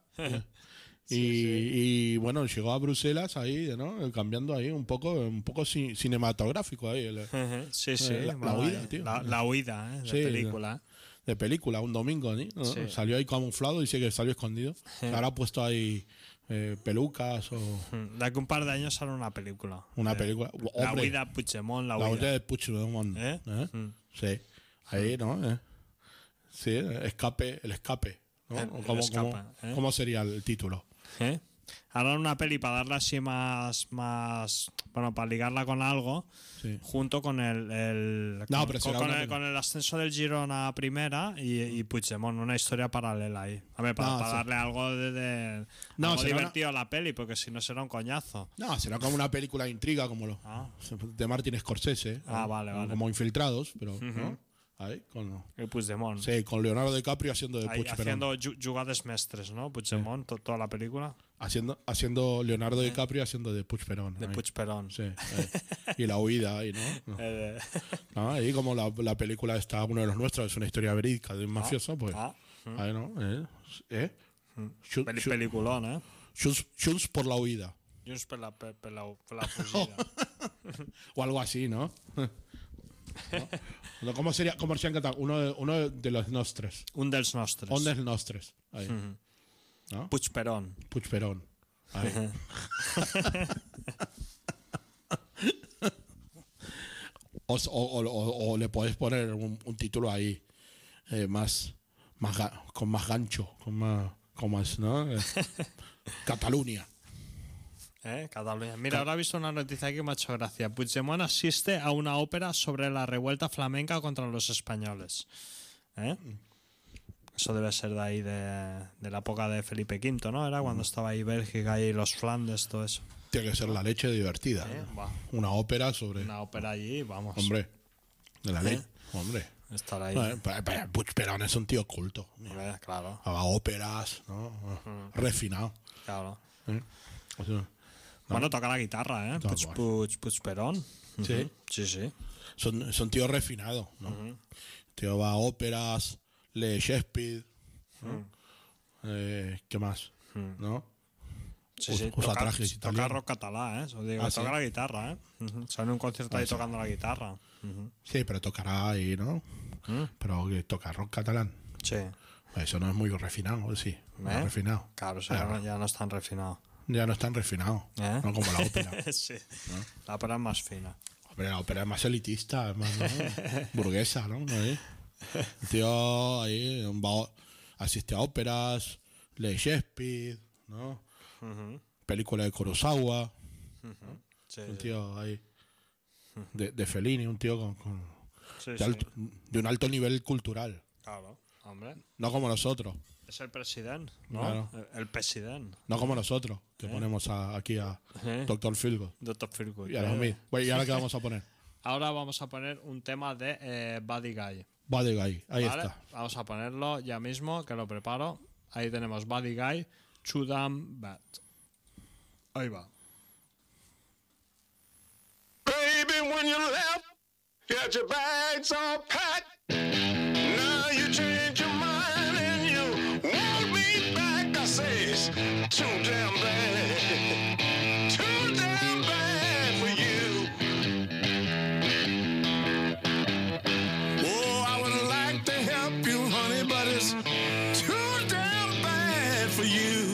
Y bueno, llegó a Bruselas ahí, ¿no? Cambiando ahí un poco cinematográfico ahí. Sí, sí. la bueno, huida, tío. La huida, de Sí, película. De película, un domingo, ¿no? Sí. Salió ahí camuflado, dice que salió escondido. Ahora ha puesto ahí pelucas o De aquí un par de años sale una película. una película. La Hombre, huida, Puigdemont, la la huida. huida de Puigdemont. ¿Eh? Sí, ahí, ¿no? Sí, el escape, ¿no? El ¿Cómo, escape, cómo sería el título? ¿Eh? Ahora una peli para darle así más bueno, para ligarla con algo, Sí. junto con No, pero será una peli. con el ascenso del Girona a primera y Puigdemont, una historia paralela ahí. A ver, para sí. darle algo de No, algo será divertido a la peli, porque si no será un coñazo. No, será como una película de intriga como de Martin Scorsese. Ah, vale. Como Infiltrados, pero ¿no? Ahí, El Puigdemont. sí, con Leonardo DiCaprio haciendo de Ahí Puigdemont. haciendo jugades mestres, ¿no? Puigdemont, toda la película. Haciendo Leonardo DiCaprio haciendo de Puigdemont. De ahí. Puigdemont. Sí, y la huida ahí, ¿no? No, ahí como la película está, uno de los nuestros, es una historia verídica de un mafioso, pues ahí, ¿no? Peliculón, ¿eh? Junts por la huida. Junts per la fugida. O algo así, ¿no? ¿No? ¿Cómo sería en catalán? Uno de los nostres. Un dels nostres. Un dels nostres. Ahí. ¿No? Puigperón. Puigperón. Ahí. O le podés poner un título ahí con más gancho, con más, ¿no? Cataluña. Cataluña. Mira, ahora he visto una noticia aquí que me ha hecho gracia. Puigdemont asiste a una ópera sobre la revuelta flamenca contra los españoles. Eso debe ser de ahí, de la época de Felipe V, ¿no? Era cuando estaba ahí Bélgica y los Flandes, todo eso. Tiene que ser la leche divertida. Va. Una ópera sobre... Una ópera allí, vamos. Hombre, de la ley. Hombre. Estar ahí. Puigperón es un tío culto. Claro. Haga óperas, ¿no? Refinado. Claro. O sea, Bueno, toca la guitarra, ¿eh? Puigperón. Sí. Sí. Son tíos refinados, ¿no? Tío va a óperas, lee Shakespeare, ¿no? ¿Qué más? ¿No? Sí, Usa trajes toca italianos. rock catalá, ¿eh? Eso digo, Ah, toca ¿sí? la guitarra, ¿eh? Sale en un concierto ahí tocando la guitarra. Sí, pero tocará ahí, ¿no? Pero que toca rock catalán. Sí. Eso no es muy refinado, sí. Muy refinado. Claro, eso ya no es tan refinado. Ya no es tan refinado, ¿Eh? no como la ópera. Sí. La ópera es más fina. Hombre, la ópera es más elitista, es más, ¿no? Burguesa, ¿no? Ahí. El tío ahí asiste a óperas, lee Shakespeare, ¿no? Película de Kurosawa, Sí, Un tío ahí. De Fellini, un tío con sí, de un alto nivel cultural. Claro, hombre. No como nosotros. Es el presidente, ¿no? Claro. El presidente. No como nosotros, que ponemos aquí a Dr. Philgood. Dr. Philgood. Y a los Smith. Bueno, ¿y ahora qué vamos a poner? Ahora vamos a poner un tema de Buddy Guy. Buddy Guy, ahí ¿Vale? está. Vamos a ponerlo ya mismo, que lo preparo. Ahí tenemos Buddy Guy, Too Damn Bad. Ahí va. Baby, when you left, you had your bags all packed. Now you change your mind and you want me back. I say it's too damn bad. Too damn bad for you. Oh, I would like to help you, honey, but it's too damn bad for you.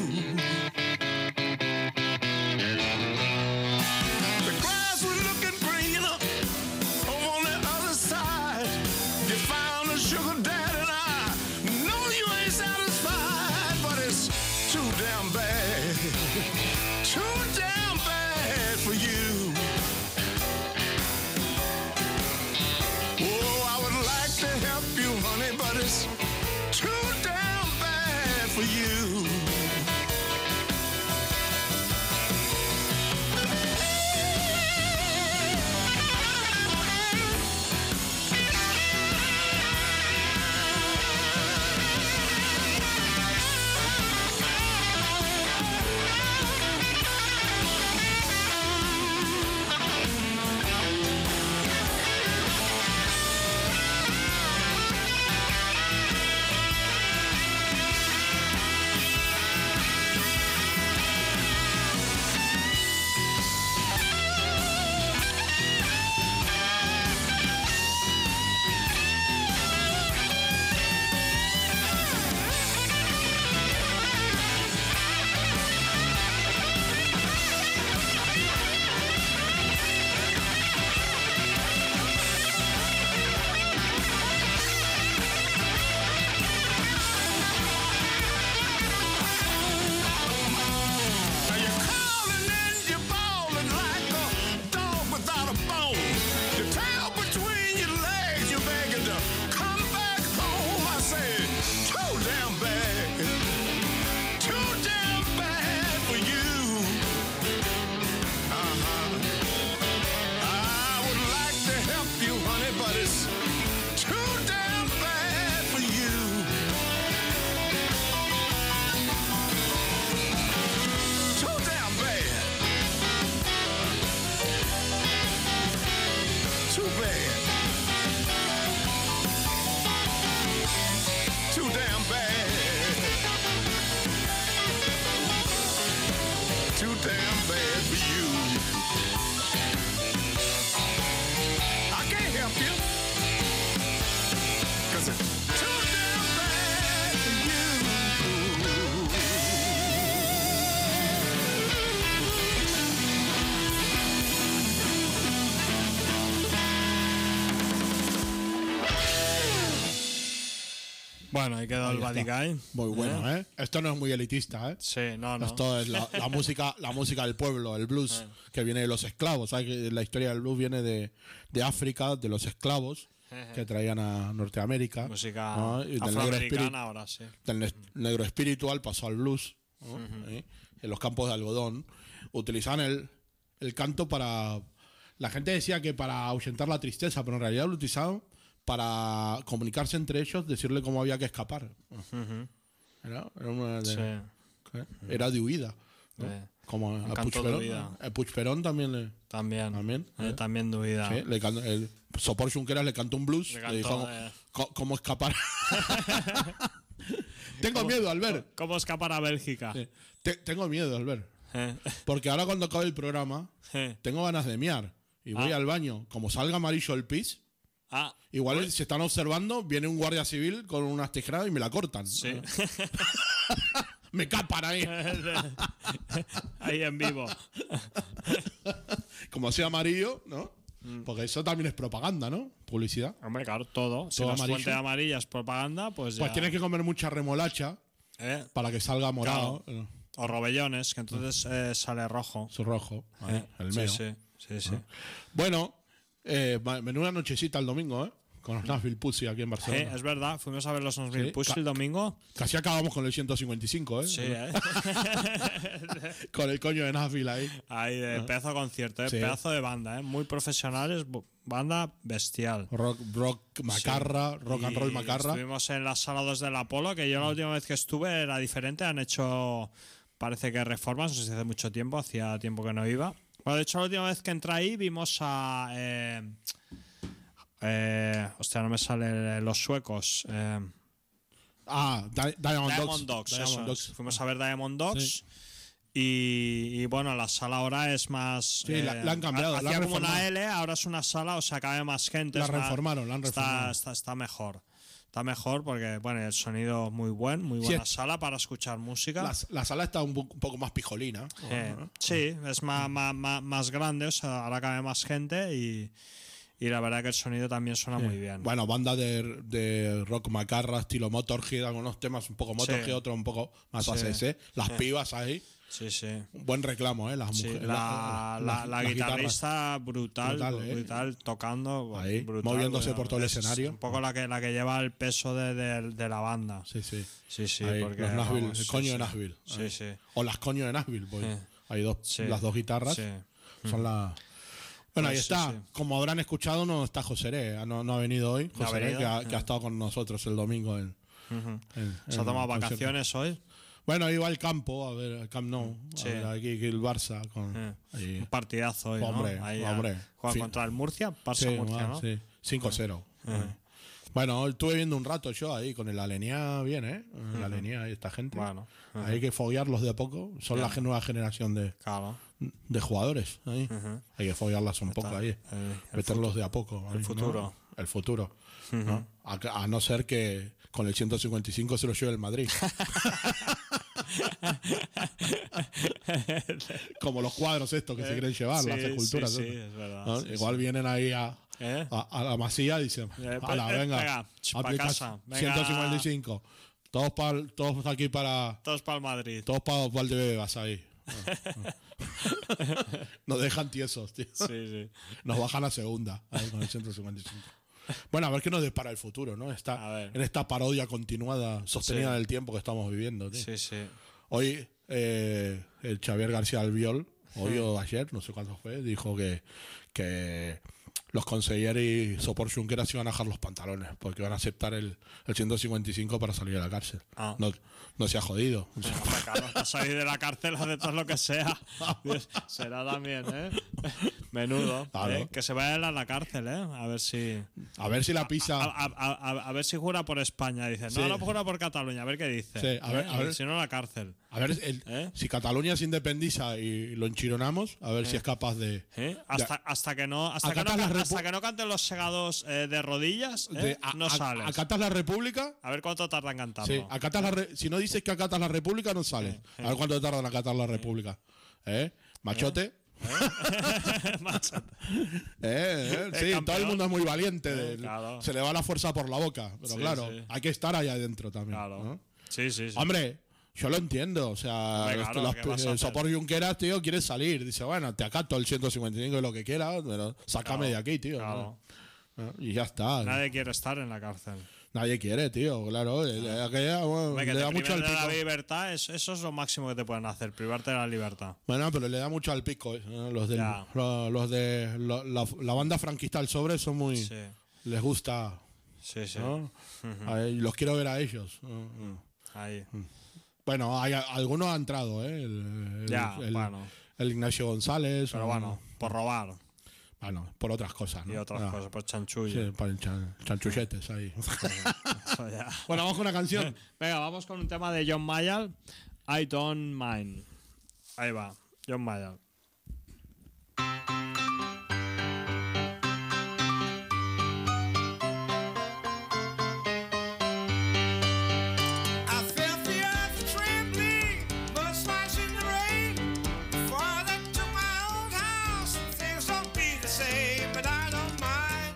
Bueno, ahí quedó el Buddy Guy. Muy bueno, ¿eh? Esto no es muy elitista, ¿eh? Sí, no. Esto es la música del pueblo, el blues, que viene de los esclavos. ¿Sabes que la historia del blues viene de África, de los esclavos que traían a Norteamérica? Música ¿no? Y afroamericana ahora, sí. Del negro espiritual pasó al blues, ¿no? En los campos de algodón. Utilizaban el canto para... La gente decía que para ahuyentar la tristeza, pero en realidad lo utilizaban para comunicarse entre ellos, decirle cómo había que escapar. Era de huida, ¿no? Como a Puigperón también. También de huida. Sí, Sopor Junqueras le cantó un blues. Le dijo cómo escapar. Tengo miedo, Albert. ¿Cómo escapar a Bélgica? Sí. Tengo miedo, Albert. Porque ahora cuando acabe el programa, tengo ganas de miar. Y voy al baño. Como salga amarillo el pis, igual si están observando, viene un guardia civil con unas tijeras y me la cortan. Sí. Me capan ahí. Ahí en vivo. Como sea amarillo, ¿no? Porque eso también es propaganda, ¿no? Publicidad. Hombre, claro, todo. Si la fuente amarilla es propaganda, pues ya... Pues tienes que comer mucha remolacha para que salga morado. Claro. O Robellones, que entonces sale rojo. Su rojo. Ahí, el Sí, meo. sí. Bueno, menuda nochecita el domingo, ¿eh? Con los Nashville Pussy aquí en Barcelona. Es verdad, fuimos a ver los Nashville Sí, Pussy el domingo. Casi acabamos con el 155, ¿eh? Sí, Con el coño de Nashville ahí. Ahí, de pedazo de concierto, Sí. pedazo de banda, muy profesionales, banda bestial. Rock macarra, Sí. rock and roll Y macarra. Estuvimos en las salas 2 del Apolo, que yo la última vez que estuve era diferente. Han hecho, parece que reformas, no sé si hace mucho tiempo, hacía tiempo que no iba. Bueno, de hecho, la última vez que entré ahí vimos a. Hostia, no me salen los suecos. Diamond Dogs. eso Diamond es. Dogs. Fuimos a ver Diamond Dogs. Sí. Y bueno, la sala ahora es más. Sí, la han cambiado, la Hacía han como una reformado. L, ahora es una sala, o sea, cabe más gente. La es más- reformaron, la han reformado. Está mejor. Está mejor porque, bueno, el sonido muy buen, muy Sí, buena sala para escuchar música. La sala está un poco más pijolina. Sí, es más grande, o sea, ahora cabe más gente y la verdad que el sonido también suena muy bien. Bueno, banda de rock macarra, estilo Motorhead, algunos temas un poco Motorhead, Sí. otros un poco más Sí. ACC. Las Sí. pibas ahí. Sí. Buen reclamo, las Sí, mujeres. la las guitarras. guitarrista brutal, Brutal, tocando, Ahí, brutal, moviéndose por todo el es escenario. Un poco la que lleva el peso de la banda. Sí. Sí, Ahí, porque los Nashville, vamos, el sí, coño sí. de Nashville. Sí, Ahí. sí. O las coño de Nashville. Pues. Hay Sí. las dos guitarras. Sí. Son las. Bueno, ahí Pues sí, está. sí. Como habrán escuchado, no está Joseré. No ha venido hoy. No ha Joseré, venido. que ha estado con nosotros el domingo. ¿Se ha tomado vacaciones hoy? Bueno, iba al campo, a ver, al Camp Nou, Sí. a ver aquí el Barça. Ahí. Un partidazo hoy, Hombre, ¿no? Ahí, hombre. Juega Sí. contra el Murcia, Sí, Barça-Murcia, ¿no? sí. 5-0. Bueno, estuve viendo un rato yo ahí con el Alenia, bien, ¿eh? El Alenia y esta gente. Bueno, Hay que foguearlos de a poco. Son la nueva generación Claro. de jugadores. Ahí. Hay que foguearlas un poco ahí. Meterlos de a poco. Ahí, ¿no? futuro. El futuro. ¿no? A no ser que con el 155 se lo lleve el Madrid. Como los cuadros estos que se quieren llevar, las esculturas. Sí, estas. es verdad. ¿No? Sí, Igual vienen ahí a la masía y dicen, "Hala, venga, pa' aplica casa, venga". 155. Todos aquí para... Todos para el Madrid. Todos para Valdebebas ahí. Nos dejan tiesos, tío. Sí. Nos bajan a segunda ahí con el 155. Bueno, a ver qué nos depara el futuro, ¿no? A ver. En esta parodia continuada, sostenida Sí. en el tiempo que estamos viviendo, tío. Sí. Hoy el Xavier García Albiol, hoy o ayer, no sé cuándo fue, dijo que los consejeros y Sopor Junqueras iban a bajar los pantalones porque van a aceptar el 155 para salir de la cárcel. Ah. No se ha jodido. Hombre, claro, para salir de la cárcel hace todo lo que sea. Será también, ¿eh? Menudo. Claro. Que se vaya a la cárcel, ¿eh? A ver si la pisa. A ver si jura por España. Dice, Sí. no jura por Cataluña. A ver qué dice. Sí, a ver. Si no, la cárcel. A ver, si Cataluña se independiza y lo enchironamos, a ver si es capaz de. Hasta que no canten los segados de rodillas, no sales. ¿Acatas la República? A ver cuánto tarda en cantarlo. Sí, si no dices que acatas la República, no sales. A ver cuánto tarda en acatar la República. Machote. Sí, todo el mundo es muy valiente. Claro. Se le va la fuerza por la boca. Pero Sí, claro, sí. hay que estar ahí adentro también. Claro. ¿no? Sí. Hombre, yo lo entiendo. O sea, Hombre, claro, ¿qué vas a el hacer? Sopor Junqueras, tío, quiere salir. Dice, bueno, te acato el 155 y lo que quieras, pero sácame Claro, de aquí, tío. claro. ¿no? Y ya está. Nadie quiere estar en la cárcel. Nadie quiere, tío, claro. Le Que da te mucho al priven de la pico. libertad, eso es lo máximo que te pueden hacer, privarte de la libertad. Bueno, pero le da mucho al pico. Los de Ya. la banda franquista del Sobre son muy. Sí. Les gusta. Sí. ¿no? Los quiero ver a ellos. Ahí. Bueno, algunos han entrado, ¿eh? El Ignacio González. Pero bueno, por robar. Bueno, por otras cosas, ¿no? Y otras cosas, por chanchullo. Sí, por chanchulletes ahí. Eso ya. Bueno, vamos con una canción. Venga, vamos con un tema de John Mayall, I Don't Mind. Ahí va, John Mayall. I felt the earth trembling, mudslides in the rain. Before I left to my old house, things don't be the same, but I don't mind.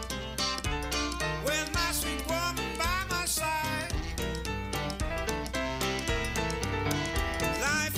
With my sweet woman by my side, life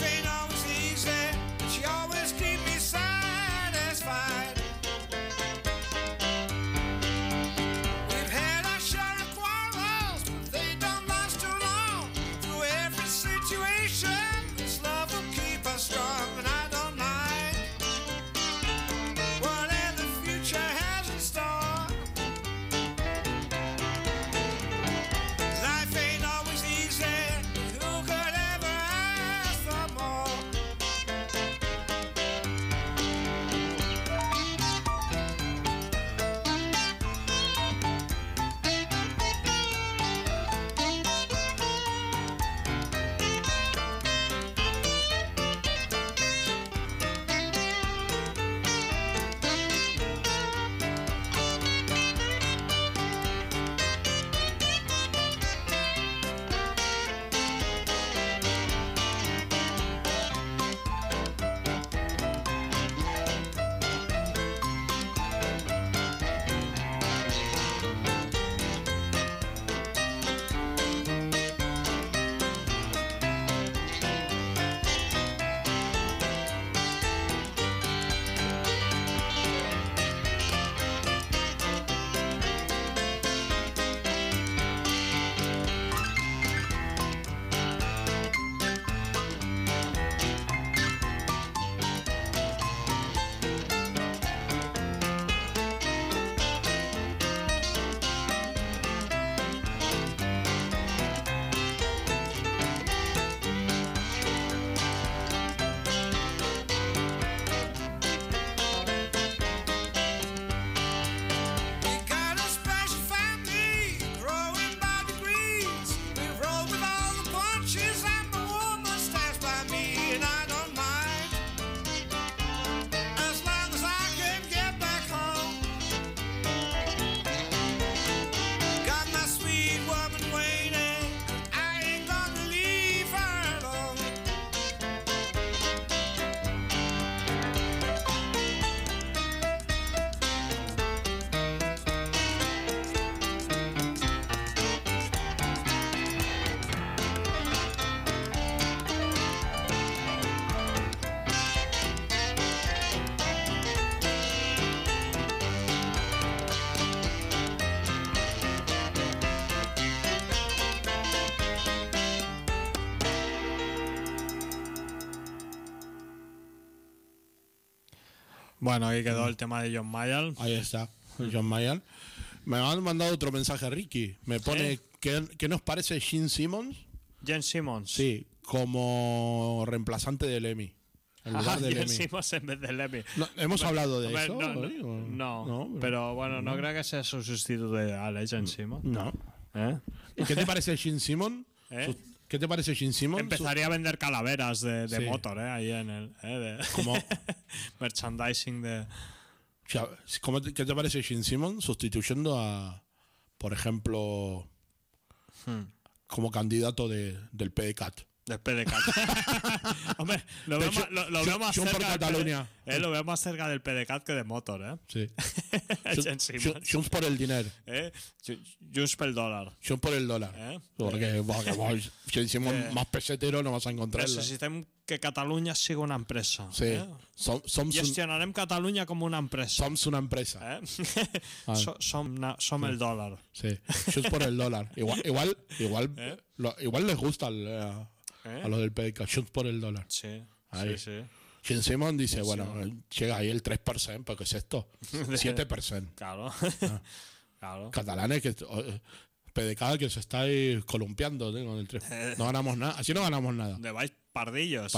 Bueno, ahí quedó el tema de John Mayall. Ahí está, John Mayall. Me han mandado otro mensaje, Ricky. Me pone, ¿qué nos parece Gene Simmons? Gene Simmons. Sí, como reemplazante de Lemmy. En lugar de Gene Lemmy. Simmons en vez de Lemmy. No, ¿hemos hablado de Hombre, eso? No, pero bueno, no creo que sea su sustituto ideal, Gene Simmons. No. ¿Y qué te parece Gene Simmons? ¿Qué te parece Gene Simmons? Empezaría a vender calaveras de motor, ahí en el... Como merchandising de... ¿Qué te parece Gene Simmons sustituyendo a, por ejemplo, como candidato del PDCAT? Del PDCAT. Hombre, lo veo más cerca Cataluña. Lo veo más cerca del PDCAT que de Motor, ¿eh? Sí. Junts por el dinero. Junts por el dólar. Junts por el dólar. Porque si decimos más pesetero no vas a encontrar. Necessitem que Catalunya siga una empresa. Sí. Gestionarem Catalunya com una empresa. Som una empresa. Som el dólar. Sí. Junts por el dólar. Igual les gusta a los del PDK. Junts por el dólar. Sí. Ahí. Sí. Gene Simmons dice, bueno, llega ahí el 3%, ¿pero qué es esto? 7%. Claro. Claro. Catalanes que PDK que se está ahí columpiando con el 3%. No ganamos nada. Así no ganamos nada. De vais pardillos.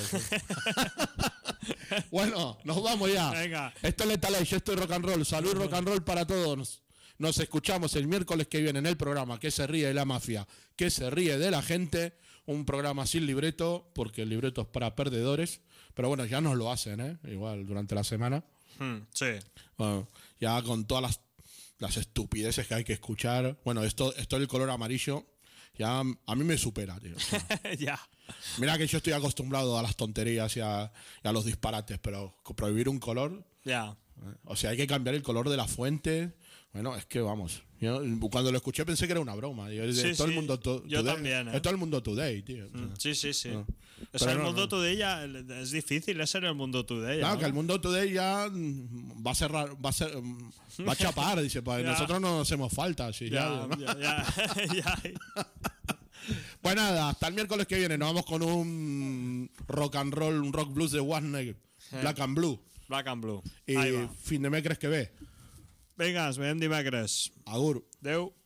Bueno, nos vamos ya. Venga. Esto es Lethal Age, esto es Rock and Roll. Salud Rock and Roll para todos. Nos escuchamos el miércoles que viene en el programa Que se ríe de la mafia, que se ríe de la gente. Un programa sin libreto, porque el libreto es para perdedores. Pero bueno, ya nos lo hacen, igual durante la semana. Sí. Bueno, ya con todas las estupideces que hay que escuchar. Bueno, esto del color amarillo, ya a mí me supera, tío. O sea, Ya. mira que yo estoy acostumbrado a las tonterías y a los disparates, pero prohibir un color... Ya. O sea, hay que cambiar el color de la fuente. Bueno, es que vamos. Yo, cuando lo escuché pensé que era una broma. El mundo yo también. Es todo el mundo today, tío. Sí. No. Es el mundo today ya. Es difícil, es en el mundo today. Claro, ¿no? que el mundo today ya va a cerrar, va a chapar, dice, pues nosotros no nos hacemos falta. Sí, ya. Pues nada, hasta el miércoles que viene nos vamos con un rock and roll, un rock blues de Wasney, Black and Blue. Black and Blue. I fin de mes crees que ve. Vinga, ens veiem dimecres. Agur. Adéu.